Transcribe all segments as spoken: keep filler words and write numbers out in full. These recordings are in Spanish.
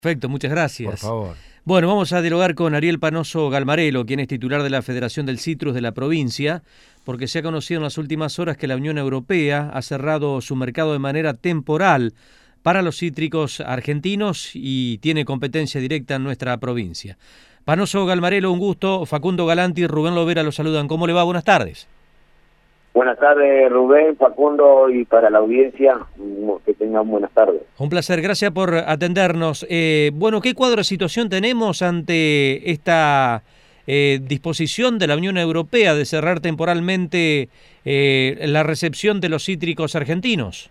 Perfecto, muchas gracias. Por favor. Bueno, vamos a dialogar con Ariel Panoso Galmarelo, quien es titular de la Federación del Citrus de la provincia, porque se ha conocido en las últimas horas que la Unión Europea ha cerrado su mercado de manera temporal para los cítricos argentinos y tiene competencia directa en nuestra provincia. Panoso Galmarelo, un gusto. Facundo Galanti y Rubén Lovera los saludan. ¿Cómo le va? Buenas tardes. Buenas tardes, Rubén, Facundo, y para la audiencia, que tengan buenas tardes. Un placer, gracias por atendernos. Eh, bueno, ¿qué cuadro de situación tenemos ante esta eh, disposición de la Unión Europea de cerrar temporalmente eh, la recepción de los cítricos argentinos?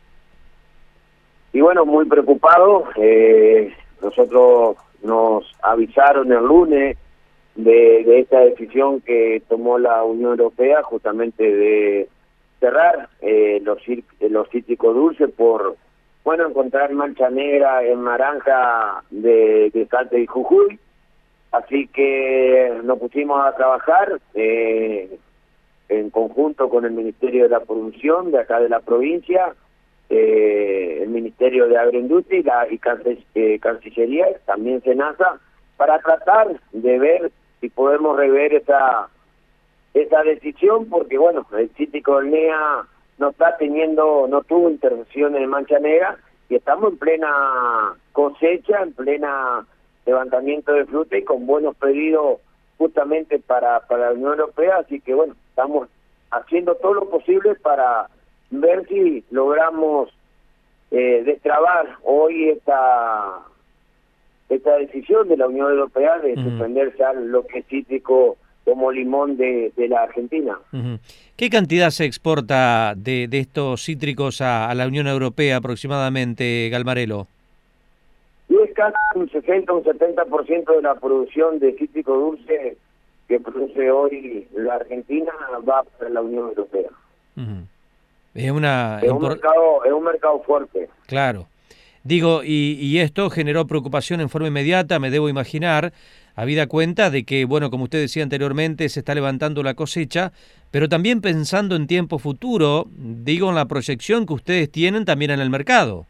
Y bueno, muy preocupado. Eh, nosotros nos avisaron el lunes de, de esta decisión que tomó la Unión Europea, justamente de cerrar eh, los, los cítricos dulces por, bueno, encontrar mancha negra en naranja de, de Salta y Jujuy. Así que nos pusimos a trabajar eh, en conjunto con el Ministerio de la Producción de acá de la provincia, eh, el Ministerio de Agroindustria y, la, y Cancel, eh, Cancillería, también SENASA, para tratar de ver si podemos rever esa esa decisión, porque bueno, el cítrico del N E A no está teniendo, no tuvo intervenciones de mancha negra y estamos en plena cosecha, en plena levantamiento de fruta y con buenos pedidos justamente para, para la Unión Europea, así que bueno, estamos haciendo todo lo posible para ver si logramos eh, destrabar hoy esta esta decisión de la Unión Europea de uh-huh. suspender ya lo que es cítrico como limón de, de la Argentina. Uh-huh. ¿Qué cantidad se exporta de, de estos cítricos a, a la Unión Europea aproximadamente, Galmarelo? Y es casi un sesenta, un setenta por ciento de la producción de cítrico dulce que produce hoy la Argentina va para la Unión Europea. Uh-huh. Es, una, es, un mercado, es un mercado fuerte. Claro. Digo, y, y esto generó preocupación en forma inmediata, me debo imaginar, habida cuenta de que, bueno, como usted decía anteriormente, se está levantando la cosecha, pero también pensando en tiempo futuro, digo, en la proyección que ustedes tienen también en el mercado.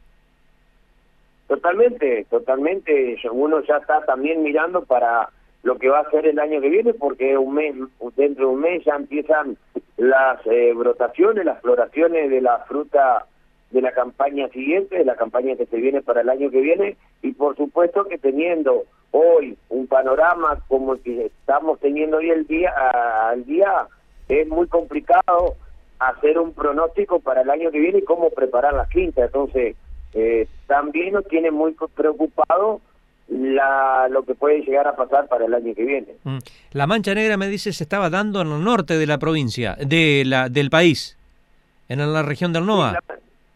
Totalmente, totalmente. Uno ya está también mirando para lo que va a ser el año que viene, porque un mes, dentro de un mes ya empiezan las eh, brotaciones, las floraciones de la fruta de la campaña siguiente, de la campaña que se viene para el año que viene, y por supuesto que teniendo hoy un panorama como el que estamos teniendo hoy el día al día, es muy complicado hacer un pronóstico para el año que viene y cómo preparar las quintas. Entonces, eh, también nos tiene muy preocupado la, lo que puede llegar a pasar para el año que viene. La mancha negra, me dice, se estaba dando en el norte de la provincia, de la del país, en la región del N O A. Sí, la,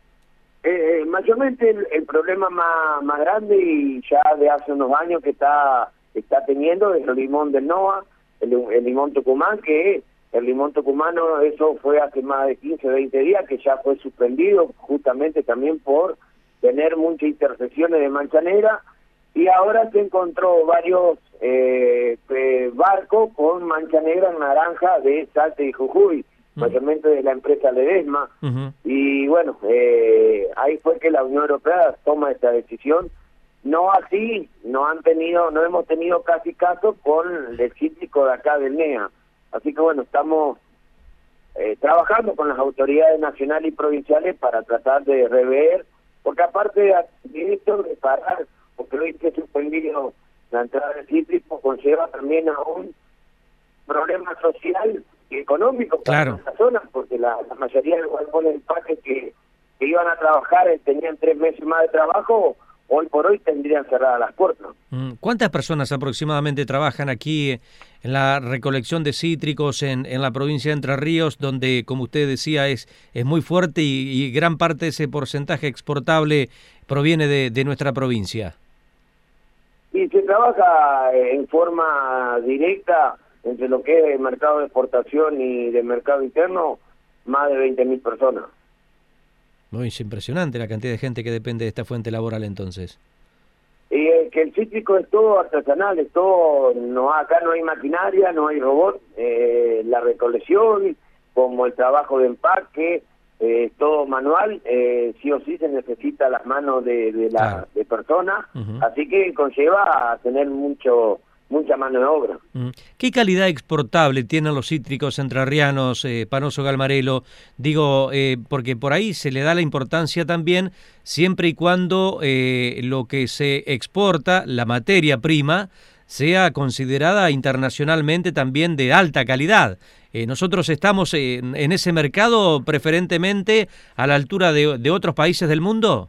Eh, mayormente el, el problema más, más grande y ya de hace unos años que está está teniendo es el limón del N O A, el, el limón tucumán, que el limón tucumano, eso fue hace más de quince, veinte días que ya fue suspendido justamente también por tener muchas intersecciones de mancha negra, y ahora se encontró varios eh, eh, barcos con mancha negra en naranja de Salta y Jujuy, mayormente de la empresa Ledesma, uh-huh. y bueno, eh, ahí fue que la Unión Europea toma esta decisión. No así, no han tenido, no hemos tenido casi caso con el cítrico de acá del N E A, así que bueno, estamos eh, trabajando con las autoridades nacionales y provinciales para tratar de rever, porque aparte de esto, de parar, porque hoy se ha suspendido la entrada del cítrico, conlleva también a un problema social y económico para claro. las zonas, porque la, la mayoría de los galpones de empaque que, que iban a trabajar, eh, tenían tres meses más de trabajo, hoy por hoy tendrían cerradas las puertas. ¿Cuántas personas aproximadamente trabajan aquí en la recolección de cítricos en, en la provincia de Entre Ríos, donde, como usted decía, es, es muy fuerte y, y gran parte de ese porcentaje exportable proviene de, de nuestra provincia? Y se trabaja en forma directa entre lo que es el mercado de exportación y de mercado interno, más de veinte mil personas. Muy impresionante la cantidad de gente que depende de esta fuente laboral entonces. Y eh, que el cítrico es todo artesanal, es todo, no, acá no hay maquinaria, no hay robot, eh, la recolección, como el trabajo de empaque, eh, todo manual, eh, sí o sí se necesita las manos de, de la Claro. de personas, Ujú. así que conlleva a tener mucho mucha mano de obra. Mm. ¿Qué calidad exportable tienen los cítricos entrerrianos, eh, Panoso Galmarelo? Digo, eh, porque por ahí se le da la importancia también, siempre y cuando eh, lo que se exporta, la materia prima, sea considerada internacionalmente también de alta calidad. Eh, nosotros estamos en, en ese mercado preferentemente a la altura de, de otros países del mundo.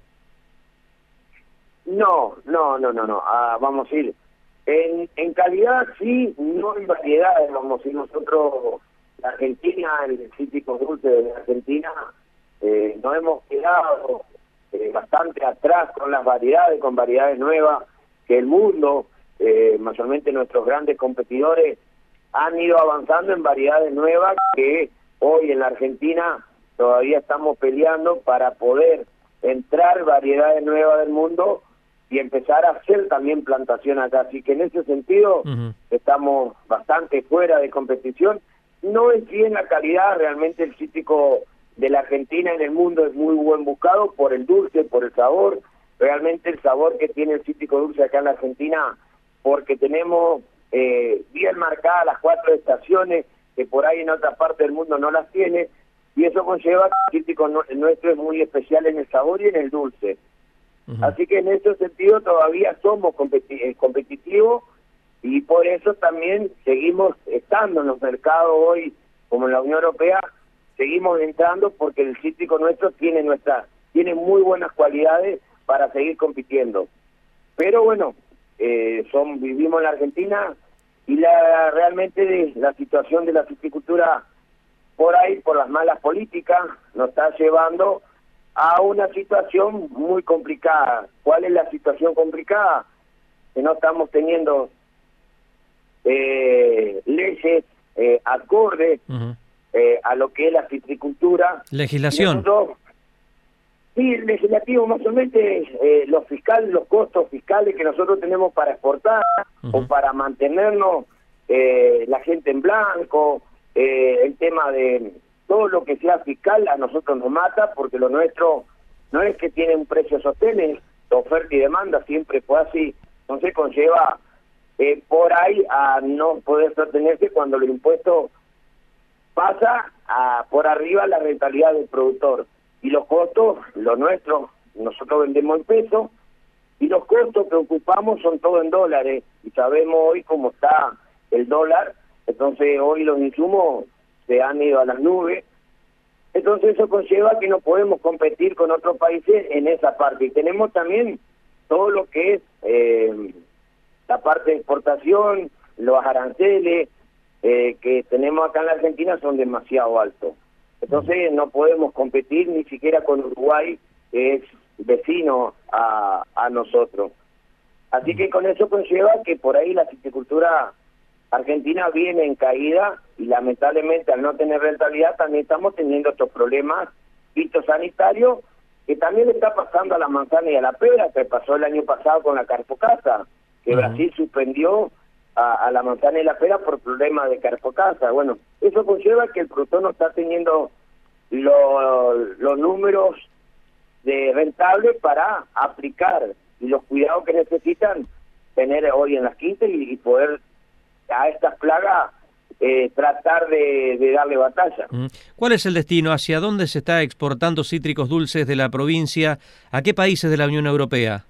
No, no, no, no, no. Ah, vamos a ir. En, en calidad sí, no en variedades. Vamos a ir nosotros, la Argentina, el cítrico dulce de la Argentina, eh, nos hemos quedado eh, bastante atrás con las variedades, con variedades nuevas que el mundo, eh, mayormente nuestros grandes competidores, han ido avanzando en variedades nuevas que hoy en la Argentina todavía estamos peleando para poder entrar variedades nuevas del mundo y empezar a hacer también plantación acá. Así que en ese sentido Uh-huh. estamos bastante fuera de competición. No es bien la calidad, realmente el cítrico de la Argentina en el mundo es muy buen buscado por el dulce, por el sabor. Realmente el sabor que tiene el cítrico dulce acá en la Argentina, porque tenemos eh, bien marcadas las cuatro estaciones, que por ahí en otra parte del mundo no las tiene, y eso conlleva que el cítrico no, nuestro es muy especial en el sabor y en el dulce. Uh-huh. Así que en ese sentido todavía somos competi eh, competitivos y por eso también seguimos estando en los mercados hoy, como en la Unión Europea, seguimos entrando porque el cítrico nuestro tiene nuestra, tiene muy buenas cualidades para seguir compitiendo. Pero bueno, eh, son vivimos en la Argentina y la realmente la situación de la citricultura por ahí, por las malas políticas, nos está llevando a una situación muy complicada. ¿Cuál es la situación complicada? Que no estamos teniendo eh, leyes eh, acordes Uh-huh. eh, a lo que es la citricultura. Legislación. Nosotros, sí, el legislativo, más o menos, eh, los fiscales, los costos fiscales que nosotros tenemos para exportar Uh-huh. o para mantenernos, eh, la gente en blanco, eh, el tema de todo lo que sea fiscal a nosotros nos mata, porque lo nuestro no es que tiene un precio sostenible, oferta y demanda siempre fue así, entonces conlleva eh, por ahí a no poder sostenerse cuando el impuesto pasa a por arriba la rentabilidad del productor, y los costos, lo nuestro, nosotros vendemos en pesos, y los costos que ocupamos son todo en dólares, y sabemos hoy cómo está el dólar, entonces hoy los insumos se han ido a las nubes, entonces eso conlleva que no podemos competir con otros países en esa parte. Y tenemos también todo lo que es eh, la parte de exportación, los aranceles eh, que tenemos acá en la Argentina son demasiado altos. Entonces no podemos competir ni siquiera con Uruguay, que es vecino a, a nosotros. Así que con eso conlleva que por ahí la citricultura argentina viene en caída y lamentablemente al no tener rentabilidad también estamos teniendo estos problemas fitosanitarios que también le está pasando a la manzana y a la pera, que pasó el año pasado con la carpocasa, que Uh-huh. Brasil suspendió a, a la manzana y la pera por problemas de carpocasa. Bueno, eso conlleva que el productor no está teniendo lo, los números de rentable para aplicar y los cuidados que necesitan tener hoy en las quintas y, y poder a estas plagas eh, tratar de, de darle batalla. ¿Cuál es el destino? ¿Hacia dónde se está exportando cítricos dulces de la provincia? ¿A qué países de la Unión Europea?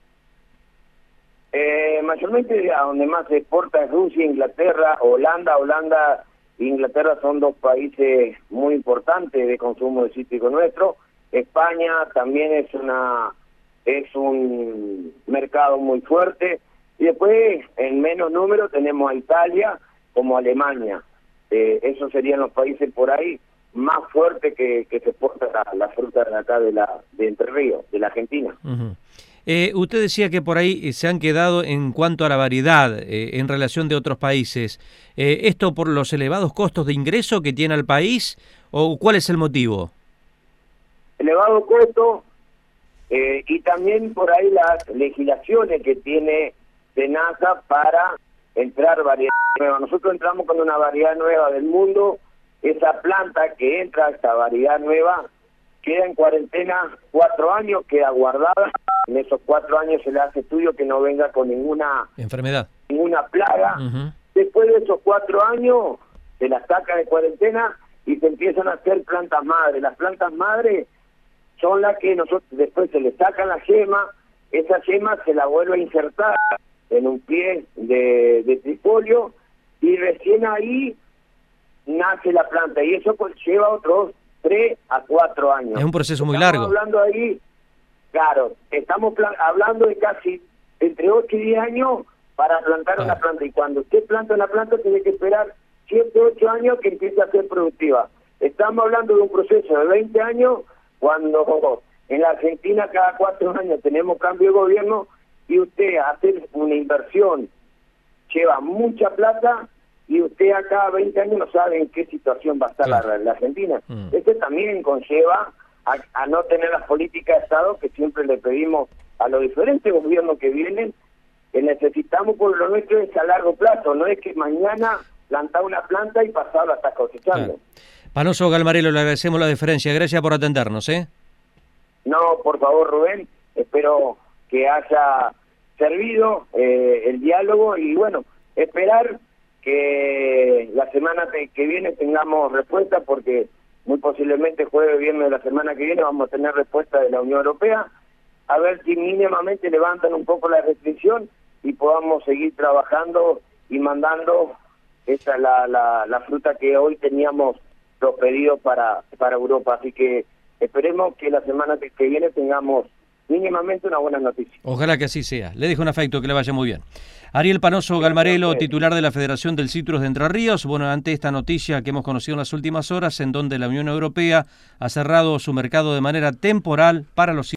Eh, mayormente a donde más se exporta es Rusia, Inglaterra, Holanda. Holanda e Inglaterra son dos países muy importantes de consumo de cítrico nuestro. España también es una es un mercado muy fuerte. Y después, en menos número, tenemos a Italia como Alemania. Eh, esos serían los países por ahí más fuertes que, que se exporta la, la fruta de acá de la de Entre Ríos, de la Argentina. Uh-huh. Eh, usted decía que por ahí se han quedado en cuanto a la variedad eh, en relación de otros países. Eh, ¿Esto por los elevados costos de ingreso que tiene el país o cuál es el motivo? Elevado costo eh, y también por ahí las legislaciones que tiene SENASA para entrar variedad nueva. Nosotros entramos con una variedad nueva del mundo. Esa planta que entra, esta variedad nueva, queda en cuarentena cuatro años, queda guardada. En esos cuatro años se le hace estudio que no venga con ninguna enfermedad, ninguna plaga. Uh-huh. Después de esos cuatro años se la saca de cuarentena y se empiezan a hacer plantas madres. Las plantas madres son las que nosotros después se le sacan la yema, esa yema se la vuelve a insertar en un pie de, de trifolio y recién ahí nace la planta, y eso pues lleva otros tres a cuatro años. Es un proceso muy estamos largo. Hablando ahí, claro, estamos hablando de casi entre ocho y diez años para plantar claro. una planta, y cuando usted planta una planta tiene que esperar siete, ocho años que empiece a ser productiva. Estamos hablando de un proceso de veinte años, cuando en la Argentina cada cuatro años tenemos cambio de gobierno, y usted hacer una inversión lleva mucha plata, y usted a cada veinte años no sabe en qué situación va a estar claro. la, la Argentina. Mm. Esto también conlleva a, a no tener las políticas de Estado que siempre le pedimos a los diferentes gobiernos que vienen, que necesitamos, por lo nuestro es a largo plazo, no es que mañana plantar una planta y pasar la estás cosechando. Claro. Panoso Galmarelo, le agradecemos la deferencia, gracias por atendernos, ¿eh? No, por favor, Rubén, espero que haya servido eh, el diálogo, y bueno, esperar que la semana que viene tengamos respuesta, porque muy posiblemente jueves, viernes de la semana que viene vamos a tener respuesta de la Unión Europea, a ver si mínimamente levantan un poco la restricción y podamos seguir trabajando y mandando esta la, la, la fruta que hoy teníamos los pedidos para, para Europa. Así que esperemos que la semana que viene tengamos mínimamente una buena noticia. Ojalá que así sea. Le dejo un afecto, que le vaya muy bien. Ariel Panoso Galmarelo, titular de la Federación del Citrus de Entre Ríos. Bueno, ante esta noticia que hemos conocido en las últimas horas, en donde la Unión Europea ha cerrado su mercado de manera temporal para los